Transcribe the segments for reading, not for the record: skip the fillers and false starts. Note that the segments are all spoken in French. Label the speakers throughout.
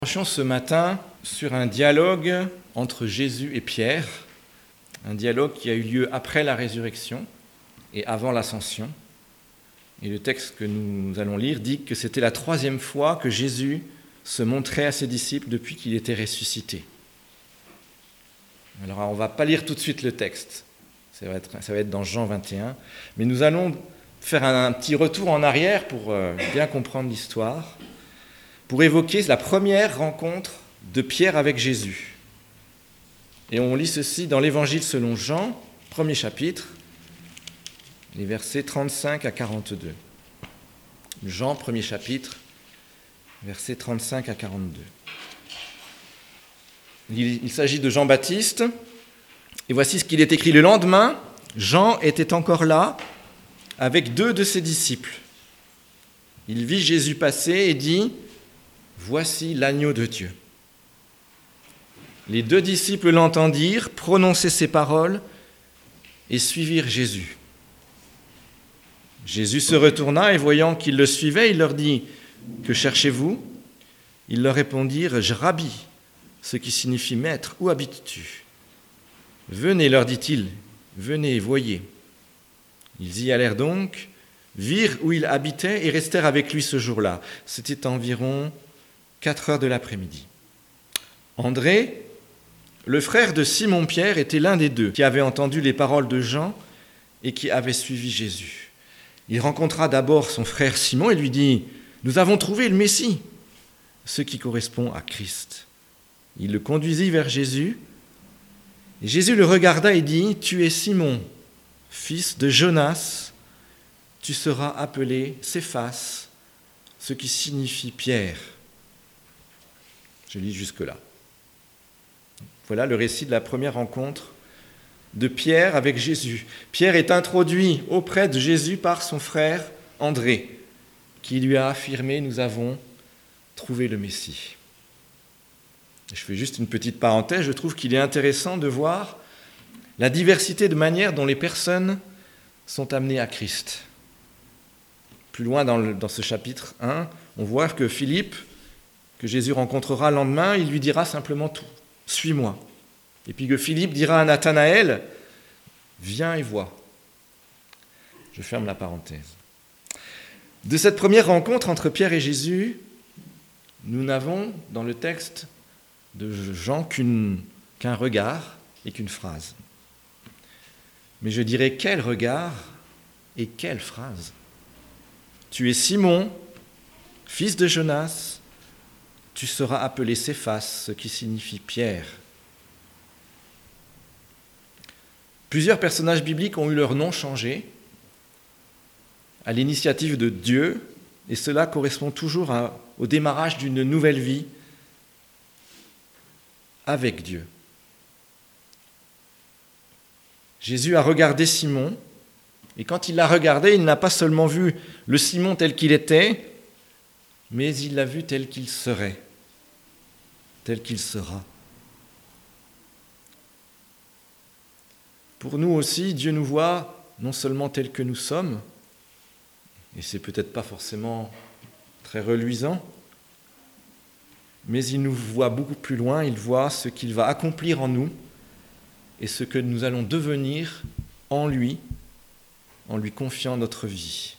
Speaker 1: Nous ce matin sur un dialogue entre Jésus et Pierre, un dialogue qui a eu lieu après la résurrection et avant l'ascension. Et le texte que nous allons lire dit que c'était la 3e fois que Jésus se montrait à ses disciples depuis qu'il était ressuscité. Alors on ne va pas lire tout de suite le texte, ça va être dans Jean 21, mais nous allons faire un petit retour en arrière pour bien comprendre l'histoire, pour évoquer la première rencontre de Pierre avec Jésus. Et on lit ceci dans l'Évangile selon Jean, 1er chapitre, les versets 35 à 42. Jean, 1er chapitre, versets 35 à 42. Il s'agit de Jean-Baptiste, et voici ce qu'il est écrit. Le lendemain, Jean était encore là, avec 2 de ses disciples. Il vit Jésus passer et dit « Voici l'agneau de Dieu ». Les 2 disciples l'entendirent prononcer ces paroles et suivirent Jésus. Jésus se retourna et voyant qu'ils le suivaient, il leur dit « Que cherchez-vous » Ils leur répondirent « Rabbi », ce qui signifie « Maître, où habites-tu » ? « Venez, leur dit-il, venez, voyez. » Ils y allèrent donc, virent où il habitait et restèrent avec lui ce jour-là. C'était environ 4 heures de l'après-midi. André, le frère de Simon-Pierre, était l'un des 2 qui avait entendu les paroles de Jean et qui avait suivi Jésus. Il rencontra d'abord son frère Simon et lui dit « Nous avons trouvé le Messie », ce qui correspond à Christ. Il le conduisit vers Jésus. Et Jésus le regarda et dit « Tu es Simon, fils de Jonas, tu seras appelé Céphas, ce qui signifie Pierre. » Je lis jusque-là. Voilà le récit de la première rencontre de Pierre avec Jésus. Pierre est introduit auprès de Jésus par son frère André, qui lui a affirmé « Nous avons trouvé le Messie ». Je fais juste une petite parenthèse, je trouve qu'il est intéressant de voir la diversité de manières dont les personnes sont amenées à Christ. Plus loin dans ce chapitre 1, on voit que Philippe, que Jésus rencontrera le lendemain, il lui dira simplement tout, « Suis-moi ». Et puis que Philippe dira à Nathanaël, « Viens et vois ». Je ferme la parenthèse. De cette première rencontre entre Pierre et Jésus, nous n'avons dans le texte de Jean qu'un regard et qu'une phrase. Mais je dirais quel regard et quelle phrase. Tu es Simon, fils de Jonas, tu seras appelé Céphas, ce qui signifie Pierre. Plusieurs personnages bibliques ont eu leur nom changé à l'initiative de Dieu, et cela correspond toujours au démarrage d'une nouvelle vie avec Dieu. Jésus a regardé Simon, et quand il l'a regardé, il n'a pas seulement vu le Simon tel qu'il était, mais il l'a vu tel qu'il serait, tel qu'il sera. Pour nous aussi, Dieu nous voit non seulement tels que nous sommes, et c'est peut-être pas forcément très reluisant, mais il nous voit beaucoup plus loin, il voit ce qu'il va accomplir en nous et ce que nous allons devenir en lui confiant notre vie.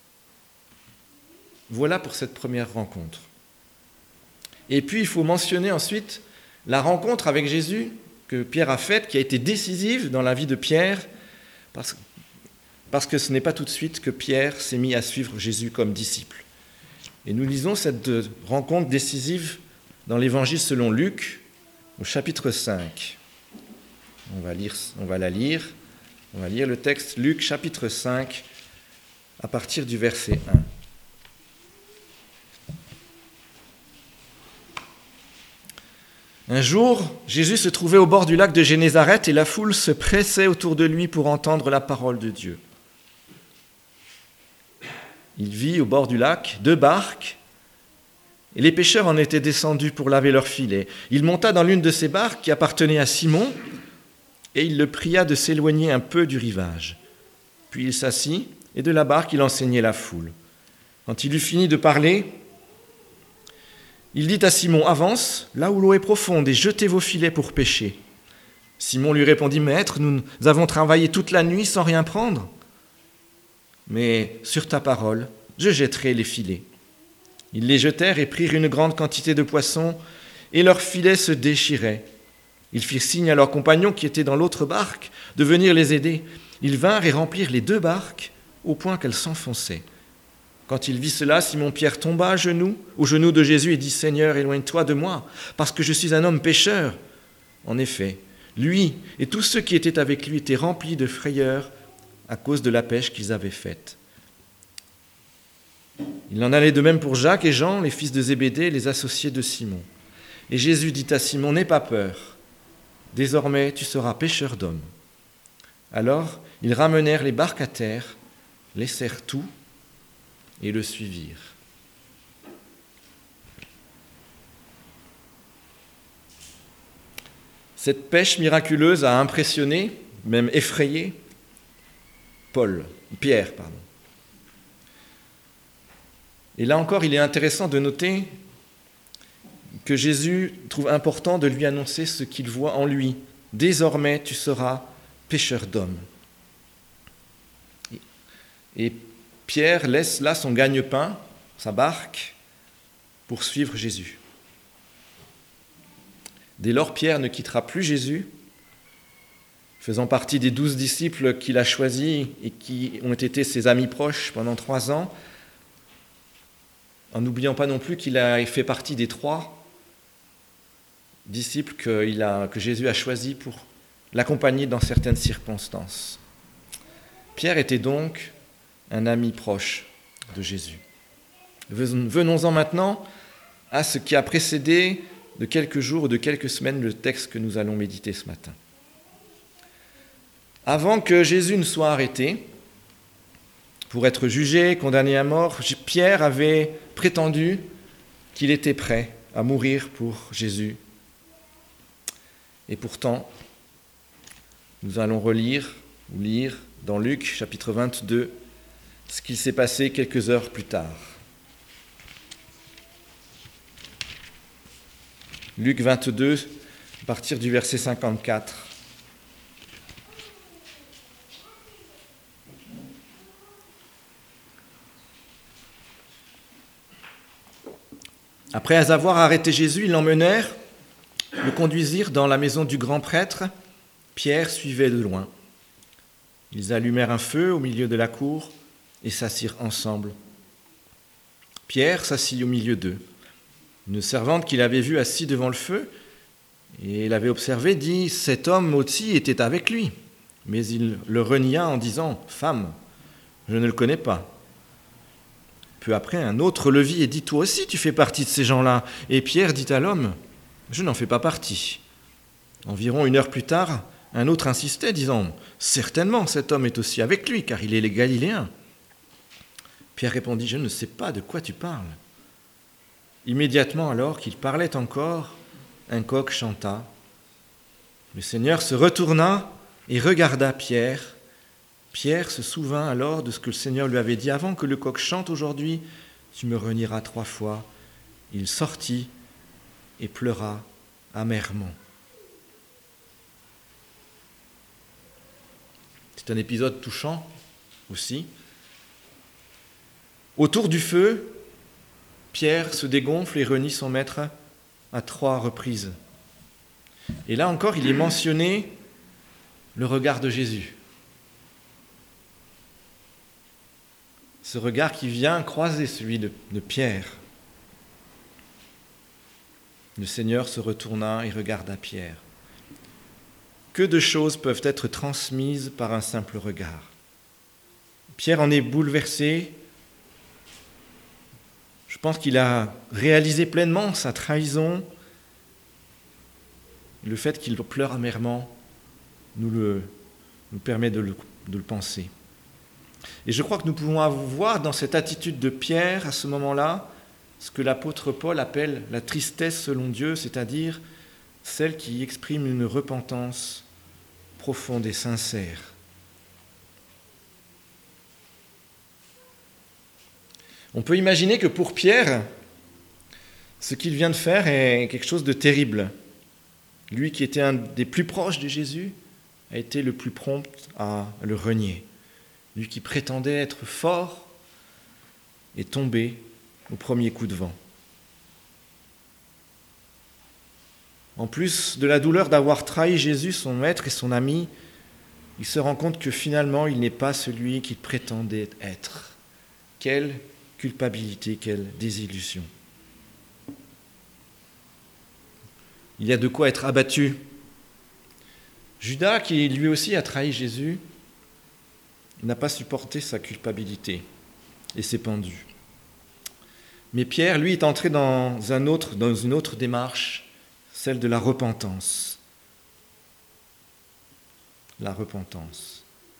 Speaker 1: Voilà pour cette première rencontre. Et puis il faut mentionner ensuite la rencontre avec Jésus que Pierre a faite, qui a été décisive dans la vie de Pierre, parce que ce n'est pas tout de suite que Pierre s'est mis à suivre Jésus comme disciple. Et nous lisons cette rencontre décisive dans l'Évangile selon Luc, au chapitre 5. On va lire le texte, Luc, chapitre 5, à partir du verset 1. Un jour, Jésus se trouvait au bord du lac de Génézareth et la foule se pressait autour de lui pour entendre la parole de Dieu. Il vit au bord du lac 2 barques, et les pêcheurs en étaient descendus pour laver leurs filets. Il monta dans l'une de ces barques qui appartenait à Simon, et il le pria de s'éloigner un peu du rivage. Puis il s'assit, et de la barque il enseignait la foule. Quand il eut fini de parler, Il dit à Simon, « Avance, là où l'eau est profonde, et jetez vos filets pour pêcher. » Simon lui répondit, « Maître, nous avons travaillé toute la nuit sans rien prendre. Mais sur ta parole, je jetterai les filets. » Ils les jetèrent et prirent une grande quantité de poissons, et leurs filets se déchiraient. Ils firent signe à leurs compagnons qui étaient dans l'autre barque de venir les aider. Ils vinrent et remplirent les 2 barques au point qu'elles s'enfonçaient. Quand il vit cela, Simon-Pierre tomba aux genoux de Jésus et dit, « Seigneur, éloigne-toi de moi, parce que je suis un homme pécheur. » En effet, lui et tous ceux qui étaient avec lui étaient remplis de frayeur à cause de la pêche qu'ils avaient faite. Il en allait de même pour Jacques et Jean, les fils de Zébédée, les associés de Simon. Et Jésus dit à Simon, « N'aie pas peur, désormais tu seras pêcheur d'hommes. » Alors ils ramenèrent les barques à terre, laissèrent tout et le suivirent. Cette pêche miraculeuse a impressionné, même effrayé, Pierre. Et là encore, il est intéressant de noter que Jésus trouve important de lui annoncer ce qu'il voit en lui. « Désormais, tu seras pêcheur d'hommes. » Et Pierre laisse là son gagne-pain, sa barque, pour suivre Jésus. Dès lors, Pierre ne quittera plus Jésus, faisant partie des 12 disciples qu'il a choisis et qui ont été ses amis proches pendant 3 ans, en n'oubliant pas non plus qu'il a fait partie des 3 disciples que Jésus a choisis pour l'accompagner dans certaines circonstances. Pierre était donc un ami proche de Jésus. Venons-en maintenant à ce qui a précédé de quelques jours ou de quelques semaines le texte que nous allons méditer ce matin. Avant que Jésus ne soit arrêté pour être jugé, condamné à mort, Pierre avait prétendu qu'il était prêt à mourir pour Jésus. Et pourtant, nous allons lire dans Luc chapitre 22 ce qu'il s'est passé quelques heures plus tard. Luc 22, à partir du verset 54. Après avoir arrêté Jésus, ils l'emmenèrent, le conduisirent dans la maison du grand prêtre. Pierre suivait de loin. Ils allumèrent un feu au milieu de la cour et s'assirent ensemble. Pierre s'assit au milieu d'eux. Une servante qu'il avait vue assis devant le feu et l'avait observé dit « Cet homme aussi était avec lui ». Mais il le renia en disant « Femme, je ne le connais pas ». Peu après, un autre le vit et dit « Toi aussi tu fais partie de ces gens-là ». Et Pierre dit à l'homme « Je n'en fais pas partie ». Environ 1 heure plus tard, un autre insistait disant « Certainement cet homme est aussi avec lui car il est les Galiléens ». Pierre répondit « Je ne sais pas de quoi tu parles ». Immédiatement alors qu'il parlait encore, un coq chanta. Le Seigneur se retourna et regarda Pierre. Pierre se souvint alors de ce que le Seigneur lui avait dit « Avant que le coq chante aujourd'hui, tu me renieras 3 fois ». Il sortit et pleura amèrement. C'est un épisode touchant aussi. Autour du feu, Pierre se dégonfle et renie son maître à 3 reprises. Et là encore, il est mentionné le regard de Jésus. Ce regard qui vient croiser celui de Pierre. Le Seigneur se retourna et regarda Pierre. Que de choses peuvent être transmises par un simple regard. Pierre en est bouleversé. Je pense qu'il a réalisé pleinement sa trahison. Le fait qu'il pleure amèrement nous permet de le penser. Et je crois que nous pouvons voir dans cette attitude de Pierre, à ce moment-là, ce que l'apôtre Paul appelle la tristesse selon Dieu, c'est-à-dire celle qui exprime une repentance profonde et sincère. On peut imaginer que pour Pierre, Ce qu'il vient de faire est quelque chose de terrible. Lui qui était un des plus proches de Jésus a été le plus prompt à le renier. Lui qui prétendait être fort est tombé au premier coup de vent. En plus de la douleur d'avoir trahi Jésus, son maître et son ami, il se rend compte que finalement, il n'est pas celui qu'il prétendait être. Quelle culpabilité, quelle désillusion. Il y a de quoi être abattu. Judas, qui lui aussi a trahi Jésus, n'a pas supporté sa culpabilité et s'est pendu. Mais Pierre, lui, est entré dans une autre démarche, celle de la repentance. La repentance.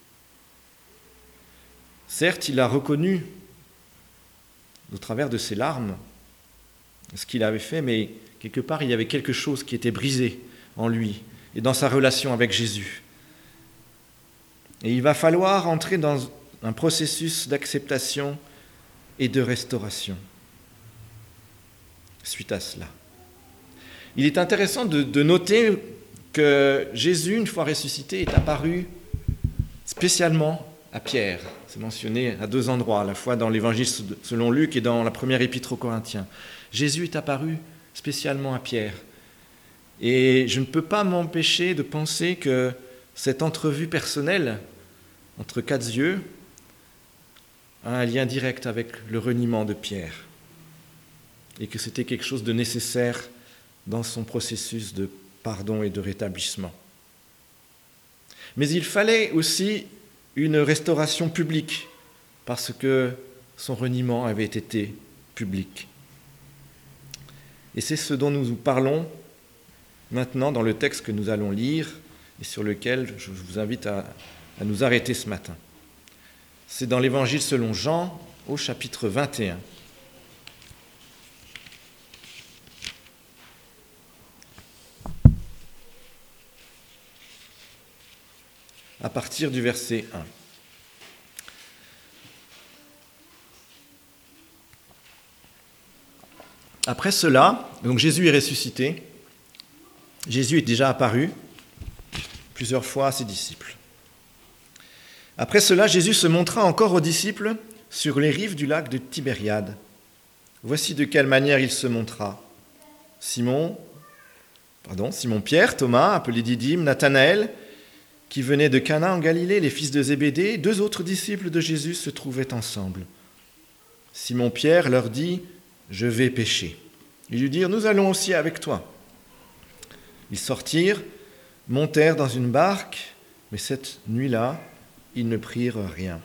Speaker 1: Certes, il a reconnu, au travers de ses larmes, ce qu'il avait fait, mais quelque part, il y avait quelque chose qui était brisé en lui et dans sa relation avec Jésus. Et il va falloir entrer dans un processus d'acceptation et de restauration suite à cela. Il est intéressant de noter que Jésus, une fois ressuscité, est apparu spécialement à Pierre. C'est mentionné à 2 endroits, à la fois dans l'Évangile selon Luc et dans la première épître aux Corinthiens. Jésus est apparu spécialement à Pierre. Et je ne peux pas m'empêcher de penser que cette entrevue personnelle entre 4 yeux a un lien direct avec le reniement de Pierre et que c'était quelque chose de nécessaire dans son processus de pardon et de rétablissement. Mais il fallait aussi une restauration publique parce que son reniement avait été public. Et c'est ce dont nous parlons maintenant dans le texte que nous allons lire et sur lequel je vous invite à nous arrêter ce matin. C'est dans l'Évangile selon Jean, au chapitre 21. À partir du verset 1. Après cela, donc Jésus est ressuscité. Jésus est déjà apparu plusieurs fois à ses disciples. Après cela, Jésus se montra encore aux disciples sur les rives du lac de Tibériade. Voici de quelle manière il se montra. Simon-Pierre, Thomas, appelé Didyme, Nathanaël, qui venait de Cana en Galilée, les fils de Zébédée, 2 autres disciples de Jésus se trouvaient ensemble. Simon-Pierre leur dit « Je vais pêcher ». Ils lui dirent « Nous allons aussi avec toi ». Ils sortirent, montèrent dans une barque, mais cette nuit-là, ils ne prirent rien.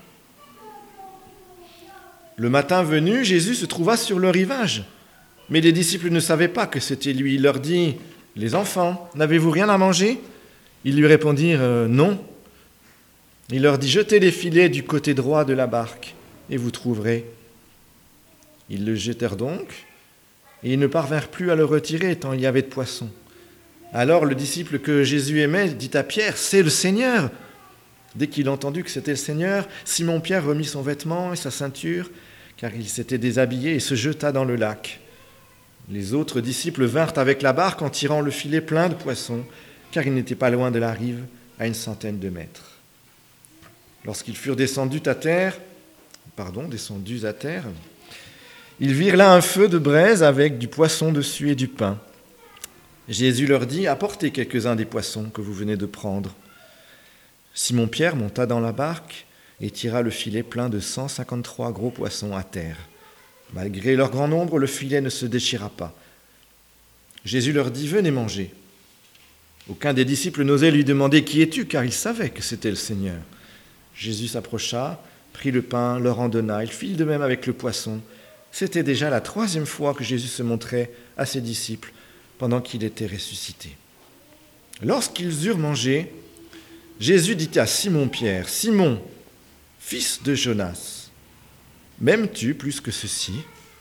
Speaker 1: Le matin venu, Jésus se trouva sur le rivage, mais les disciples ne savaient pas que c'était lui. Il leur dit « Les enfants, n'avez-vous rien à manger ?» Ils lui répondirent « Non ». Il leur dit « Jetez les filets du côté droit de la barque, et vous trouverez. » Ils le jetèrent donc, et ils ne parvinrent plus à le retirer, tant il y avait de poissons. Alors le disciple que Jésus aimait dit à Pierre « C'est le Seigneur !» Dès qu'il entendit que c'était le Seigneur, Simon-Pierre remit son vêtement et sa ceinture, car il s'était déshabillé, et se jeta dans le lac. Les autres disciples vinrent avec la barque en tirant le filet plein de poissons, car il n'était pas loin de la rive, à 100 mètres. Lorsqu'ils furent descendus à terre, ils virent là un feu de braise avec du poisson dessus et du pain. Jésus leur dit « Apportez quelques-uns des poissons que vous venez de prendre. » Simon-Pierre monta dans la barque et tira le filet plein de 153 gros poissons à terre. Malgré leur grand nombre, le filet ne se déchira pas. Jésus leur dit « Venez manger. » Aucun des disciples n'osait lui demander « Qui es-tu ?» car il savait que c'était le Seigneur. Jésus s'approcha, prit le pain, leur en donna. Il fit de même avec le poisson. C'était déjà la 3e fois que Jésus se montrait à ses disciples pendant qu'il était ressuscité. Lorsqu'ils eurent mangé, Jésus dit à Simon-Pierre, « Simon, fils de Jonas, m'aimes-tu plus que ceci ?»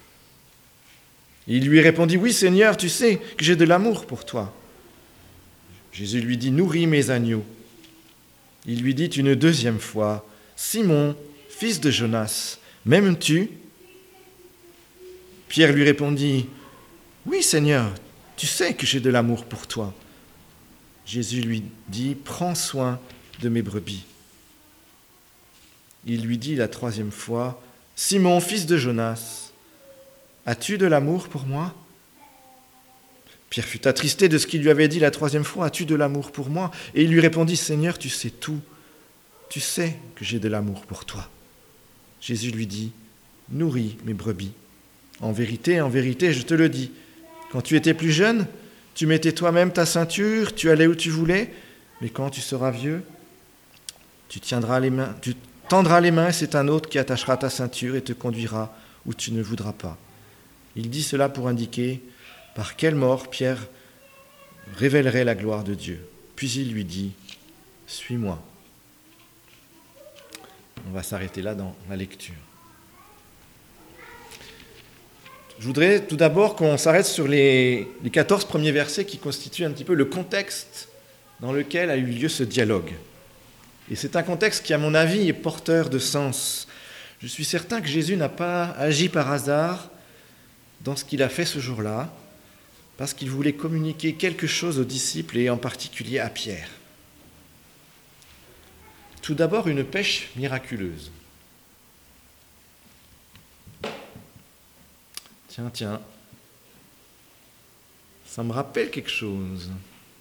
Speaker 1: Il lui répondit, « Oui, Seigneur, tu sais que j'ai de l'amour pour toi. » Jésus lui dit, « Nourris mes agneaux. » Il lui dit une 2e fois, « Simon, fils de Jonas, m'aimes-tu » Pierre lui répondit, Oui, Seigneur, tu sais que j'ai de l'amour pour toi. Jésus lui dit, prends soin de mes brebis. Il lui dit la troisième fois, Simon, fils de Jonas, as-tu de l'amour pour moi ? Pierre fut attristé de ce qu'il lui avait dit la troisième fois, as-tu de l'amour pour moi ? Et il lui répondit, Seigneur, tu sais tout. Tu sais que j'ai de l'amour pour toi. Jésus lui dit, nourris mes brebis. En vérité, je te le dis, quand tu étais plus jeune, tu mettais toi-même ta ceinture, tu allais où tu voulais, mais quand tu seras vieux, tu tendras les mains et c'est un autre qui attachera ta ceinture et te conduira où tu ne voudras pas. Il dit cela pour indiquer par quelle mort Pierre révélerait la gloire de Dieu. Puis il lui dit, suis-moi. On va s'arrêter là dans la lecture. Je voudrais tout d'abord qu'on s'arrête sur les 14 premiers versets qui constituent un petit peu le contexte dans lequel a eu lieu ce dialogue. Et c'est un contexte qui, à mon avis, est porteur de sens. Je suis certain que Jésus n'a pas agi par hasard dans ce qu'il a fait ce jour-là, parce qu'il voulait communiquer quelque chose aux disciples et en particulier à Pierre. Tout d'abord, une pêche miraculeuse. Tiens, ça me rappelle quelque chose.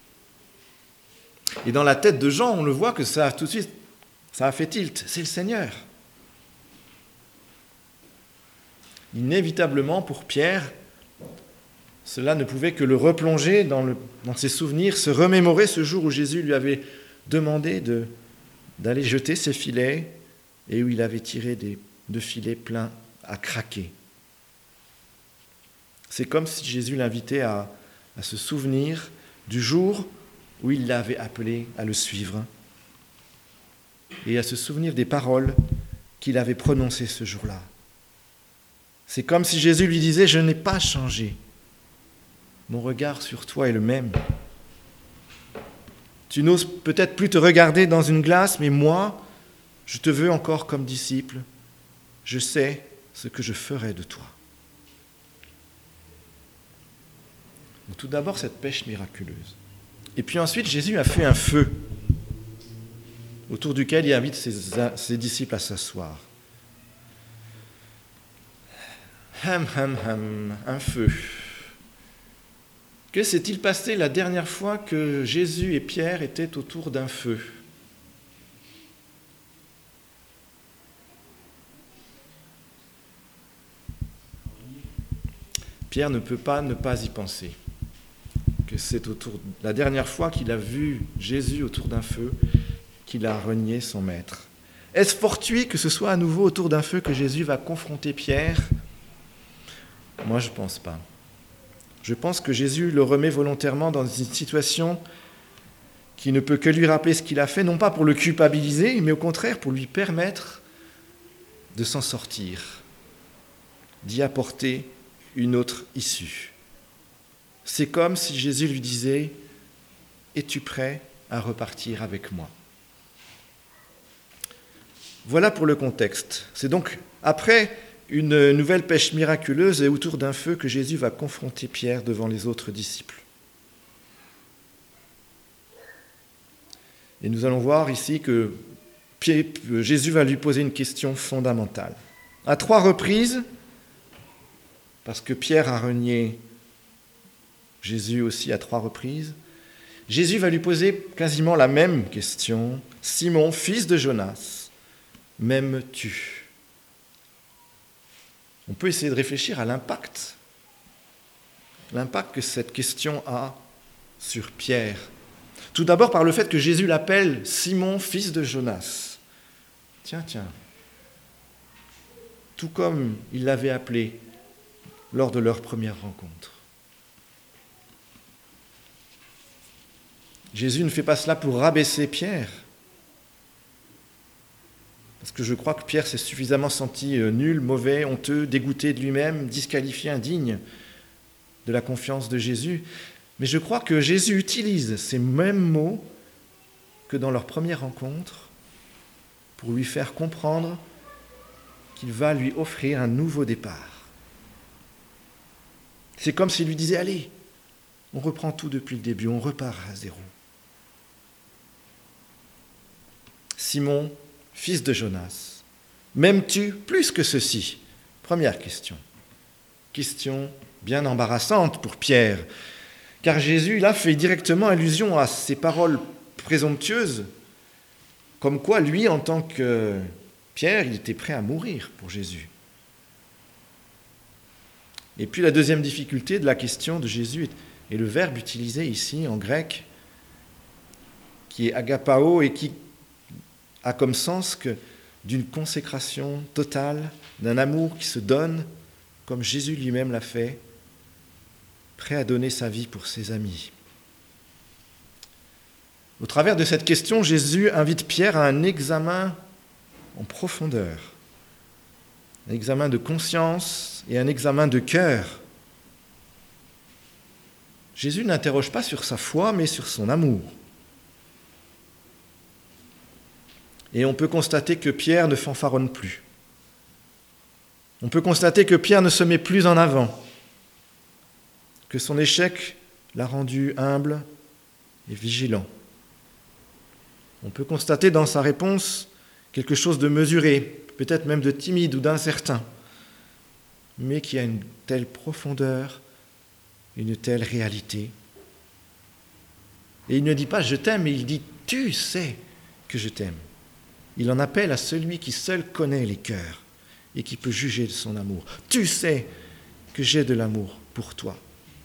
Speaker 1: Et dans la tête de Jean, on le voit que ça, tout de suite, ça a fait tilt. C'est le Seigneur. Inévitablement, pour Pierre, cela ne pouvait que le replonger dans ses souvenirs, se remémorer ce jour où Jésus lui avait demandé d'aller jeter ses filets et où il avait tiré deux filets pleins à craquer. C'est comme si Jésus l'invitait à se souvenir du jour où il l'avait appelé à le suivre et à se souvenir des paroles qu'il avait prononcées ce jour-là. C'est comme si Jésus lui disait « Je n'ai pas changé. Mon regard sur toi est le même. Tu n'oses peut-être plus te regarder dans une glace, mais moi, je te veux encore comme disciple. Je sais ce que je ferai de toi. » Donc, tout d'abord, cette pêche miraculeuse. Et puis ensuite, Jésus a fait un feu autour duquel il invite ses disciples à s'asseoir. Un feu. Que s'est-il passé la dernière fois que Jésus et Pierre étaient autour d'un feu ? Pierre ne peut pas ne pas y penser. Que c'est la dernière fois qu'il a vu Jésus autour d'un feu qu'il a renié son maître. Est-ce fortuit que ce soit à nouveau autour d'un feu que Jésus va confronter Pierre ? Moi, je ne pense pas. Je pense que Jésus le remet volontairement dans une situation qui ne peut que lui rappeler ce qu'il a fait, non pas pour le culpabiliser, mais au contraire pour lui permettre de s'en sortir, d'y apporter une autre issue. C'est comme si Jésus lui disait « Es-tu prêt à repartir avec moi ?» Voilà pour le contexte. C'est donc après une nouvelle pêche miraculeuse et autour d'un feu que Jésus va confronter Pierre devant les autres disciples. Et nous allons voir ici que Jésus va lui poser une question fondamentale. À 3 reprises, parce que Pierre a renié Jésus aussi à 3 reprises, Jésus va lui poser quasiment la même question. « Simon, fils de Jonas, m'aimes-tu » On peut essayer de réfléchir à l'impact que cette question a sur Pierre. Tout d'abord par le fait que Jésus l'appelle Simon, fils de Jonas. Tiens, tout comme il l'avait appelé lors de leur première rencontre. Jésus ne fait pas cela pour rabaisser Pierre, parce que je crois que Pierre s'est suffisamment senti nul, mauvais, honteux, dégoûté de lui-même, disqualifié, indigne de la confiance de Jésus. Mais je crois que Jésus utilise ces mêmes mots que dans leur première rencontre pour lui faire comprendre qu'il va lui offrir un nouveau départ. C'est comme s'il lui disait, allez, on reprend tout depuis le début, on repart à zéro. Simon, fils de Jonas, m'aimes-tu plus que ceci ? Première question. Question bien embarrassante pour Pierre, car Jésus, là, fait directement allusion à ces paroles présomptueuses, comme quoi, lui, en tant que Pierre, il était prêt à mourir pour Jésus. Et puis la deuxième difficulté de la question de Jésus est le verbe utilisé ici en grec, qui est agapao et qui a comme sens que d'une consécration totale, d'un amour qui se donne, comme Jésus lui-même l'a fait, prêt à donner sa vie pour ses amis. Au travers de cette question, Jésus invite Pierre à un examen en profondeur, un examen de conscience et un examen de cœur. Jésus n'interroge pas sur sa foi, mais sur son amour. Et on peut constater que Pierre ne fanfaronne plus. On peut constater que Pierre ne se met plus en avant, que son échec l'a rendu humble et vigilant. On peut constater dans sa réponse quelque chose de mesuré, peut-être même de timide ou d'incertain, mais qui a une telle profondeur, une telle réalité. Et il ne dit pas « je t'aime », mais il dit « tu sais que je t'aime ». Il en appelle à celui qui seul connaît les cœurs et qui peut juger de son amour. « Tu sais que j'ai de l'amour pour toi ».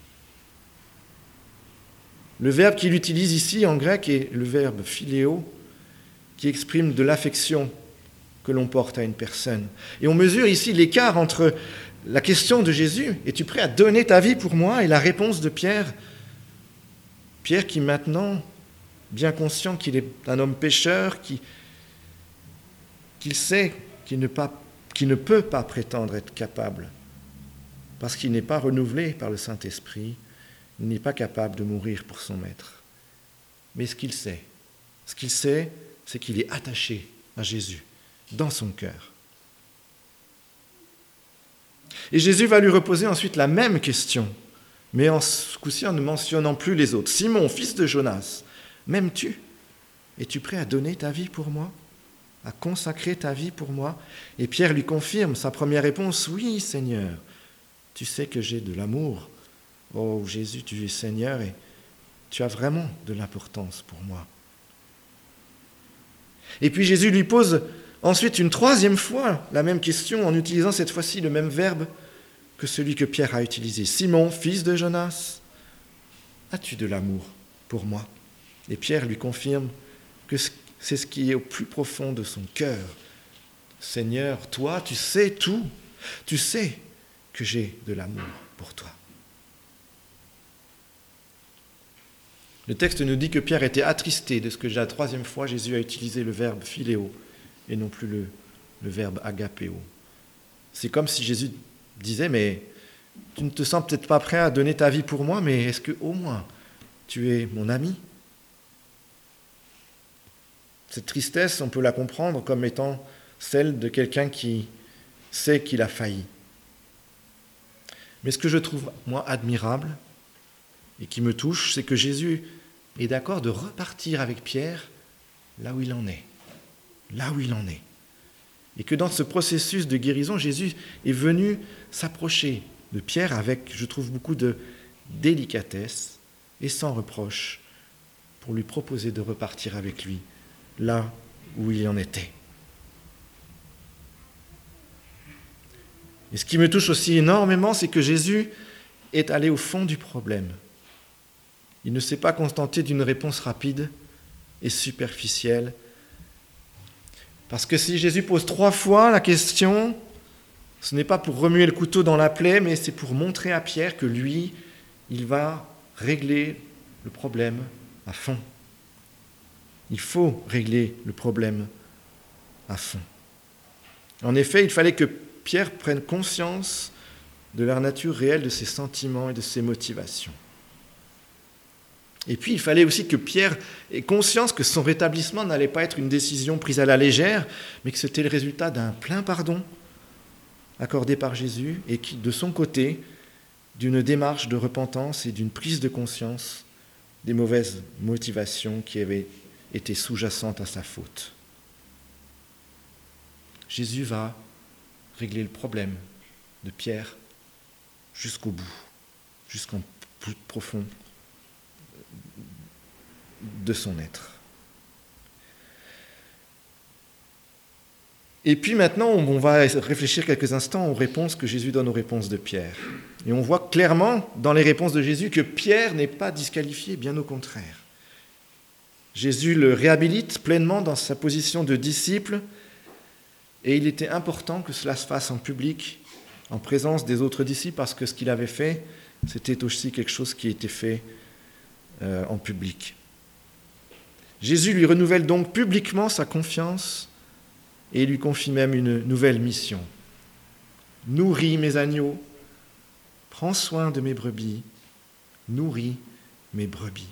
Speaker 1: Le verbe qu'il utilise ici en grec est le verbe « philéo », qui exprime de l'affection que l'on porte à une personne. Et on mesure ici l'écart entre la question de Jésus « es-tu prêt à donner ta vie pour moi ?» et la réponse de Pierre. Pierre qui maintenant, bien conscient qu'il est un homme pécheur, qu'il sait qu'il ne peut pas prétendre être capable, parce qu'il n'est pas renouvelé par le Saint-Esprit, il n'est pas capable de mourir pour son maître. Mais ce qu'il sait, c'est qu'il est attaché à Jésus dans son cœur. Et Jésus va lui reposer ensuite la même question, mais en ce coup-ci en ne mentionnant plus les autres. « Simon, fils de Jonas, m'aimes-tu ? Es-tu prêt à donner ta vie pour moi ? À consacrer ta vie pour moi ?» Et Pierre lui confirme sa première réponse. « Oui, Seigneur, tu sais que j'ai de l'amour. Oh Jésus, tu es Seigneur et tu as vraiment de l'importance pour moi. » Et puis Jésus lui pose ensuite une troisième fois la même question en utilisant cette fois-ci le même verbe que celui que Pierre a utilisé. « Simon, fils de Jonas, as-tu de l'amour pour moi ?» Et Pierre lui confirme que c'est ce qui est au plus profond de son cœur. « Seigneur, toi, tu sais tout. Tu sais que j'ai de l'amour pour toi. » Le texte nous dit que Pierre était attristé de ce que la troisième fois Jésus a utilisé le verbe « philéo » et non plus le verbe « agapéo ». C'est comme si Jésus disait « mais tu ne te sens peut-être pas prêt à donner ta vie pour moi, mais est-ce que au moins tu es mon ami ?» Cette tristesse, on peut la comprendre comme étant celle de quelqu'un qui sait qu'il a failli. Mais ce que je trouve, moi, admirable et qui me touche, c'est que Jésus est d'accord de repartir avec Pierre là où il en est. Là où il en est. Et que dans ce processus de guérison, Jésus est venu s'approcher de Pierre avec, je trouve, beaucoup de délicatesse et sans reproche pour lui proposer de repartir avec lui là où il en était. Et ce qui me touche aussi énormément, c'est que Jésus est allé au fond du problème. Il ne s'est pas contenté d'une réponse rapide et superficielle. Parce que si Jésus pose 3 fois la question, ce n'est pas pour remuer le couteau dans la plaie, mais c'est pour montrer à Pierre que lui, il va régler le problème à fond. Il faut régler le problème à fond. En effet, il fallait que Pierre prenne conscience de la nature réelle de ses sentiments et de ses motivations. Et puis, il fallait aussi que Pierre ait conscience que son rétablissement n'allait pas être une décision prise à la légère, mais que c'était le résultat d'un plein pardon accordé par Jésus et qui, de son côté, d'une démarche de repentance et d'une prise de conscience des mauvaises motivations qui avaient été sous-jacentes à sa faute. Jésus va régler le problème de Pierre jusqu'au bout, jusqu'en plus profond de son être. Et puis maintenant, on va réfléchir quelques instants aux réponses que Jésus donne aux réponses de Pierre. Et on voit clairement dans les réponses de Jésus que Pierre n'est pas disqualifié, bien au contraire. Jésus le réhabilite pleinement dans sa position de disciple, et il était important que cela se fasse en public, en présence des autres disciples, parce que ce qu'il avait fait, c'était aussi quelque chose qui était fait en public. Jésus lui renouvelle donc publiquement sa confiance et lui confie même une nouvelle mission. Nourris mes agneaux, prends soin de mes brebis, nourris mes brebis.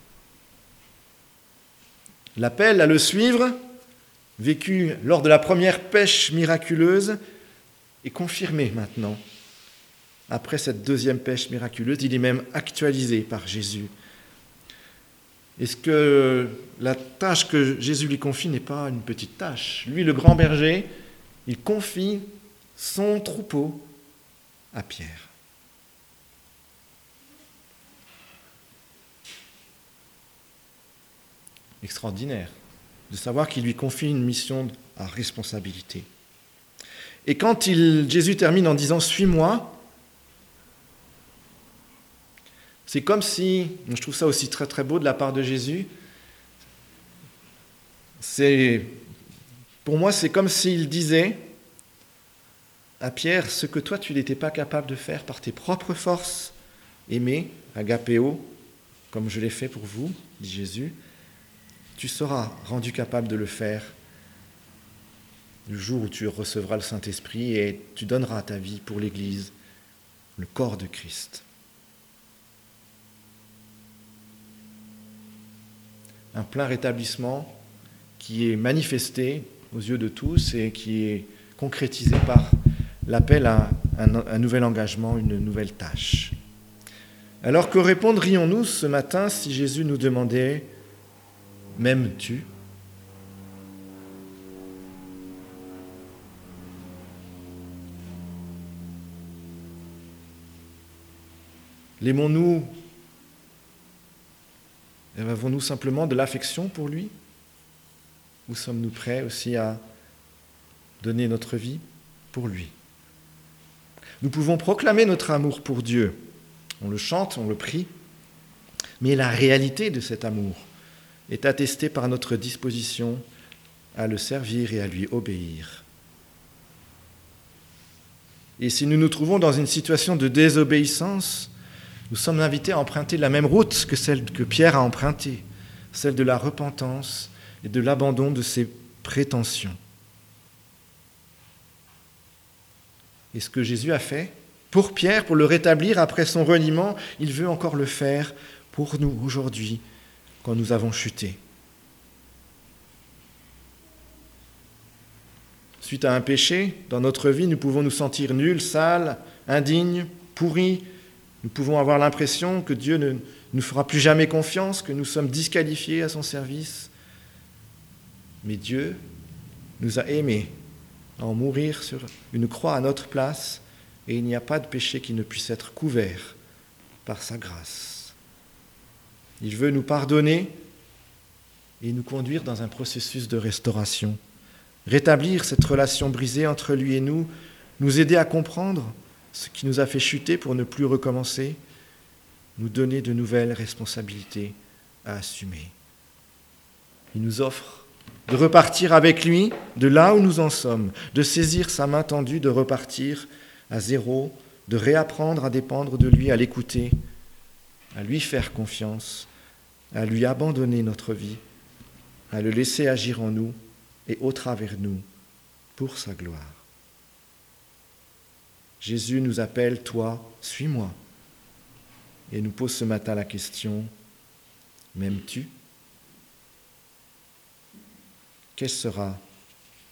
Speaker 1: L'appel à le suivre, vécu lors de la première pêche miraculeuse, est confirmé maintenant. Après cette deuxième pêche miraculeuse, il est même actualisé par Jésus. Est-ce que la tâche que Jésus lui confie n'est pas une petite tâche ? Lui, le grand berger, il confie son troupeau à Pierre. Extraordinaire de savoir qu'il lui confie une mission à responsabilité. Et quand Jésus termine en disant « Suis-moi », c'est comme si, je trouve ça aussi très très beau de la part de Jésus, pour moi c'est comme s'il disait à Pierre ce que toi tu n'étais pas capable de faire par tes propres forces, aimé, agapéo, comme je l'ai fait pour vous, dit Jésus, tu seras rendu capable de le faire le jour où tu recevras le Saint-Esprit et tu donneras ta vie pour l'Église, le corps de Christ. Un plein rétablissement qui est manifesté aux yeux de tous et qui est concrétisé par l'appel à un nouvel engagement, une nouvelle tâche. Alors que répondrions-nous ce matin si Jésus nous demandait « M'aimes-tu » ? L'aimons-nous ? Avons-nous simplement de l'affection pour lui ? Ou sommes-nous prêts aussi à donner notre vie pour lui ? Nous pouvons proclamer notre amour pour Dieu. On le chante, on le prie. Mais la réalité de cet amour est attestée par notre disposition à le servir et à lui obéir. Et si nous nous trouvons dans une situation de désobéissance, nous sommes invités à emprunter la même route que celle que Pierre a empruntée, celle de la repentance et de l'abandon de ses prétentions. Et ce que Jésus a fait pour Pierre, pour le rétablir après son reniement, il veut encore le faire pour nous aujourd'hui, quand nous avons chuté. Suite à un péché, dans notre vie, nous pouvons nous sentir nuls, sales, indignes, pourris. Nous pouvons avoir l'impression que Dieu ne nous fera plus jamais confiance, que nous sommes disqualifiés à son service. Mais Dieu nous a aimés à en mourir sur une croix à notre place, et il n'y a pas de péché qui ne puisse être couvert par sa grâce. Il veut nous pardonner et nous conduire dans un processus de restauration, rétablir cette relation brisée entre lui et nous aider à comprendre ce qui nous a fait chuter pour ne plus recommencer, nous donner de nouvelles responsabilités à assumer. Il nous offre de repartir avec lui de là où nous en sommes, de saisir sa main tendue, de repartir à zéro, de réapprendre à dépendre de lui, à l'écouter, à lui faire confiance, à lui abandonner notre vie, à le laisser agir en nous et au travers de nous pour sa gloire. Jésus nous appelle, toi, suis-moi, et nous pose ce matin la question, m'aimes-tu ? Quelle sera ta réponse ?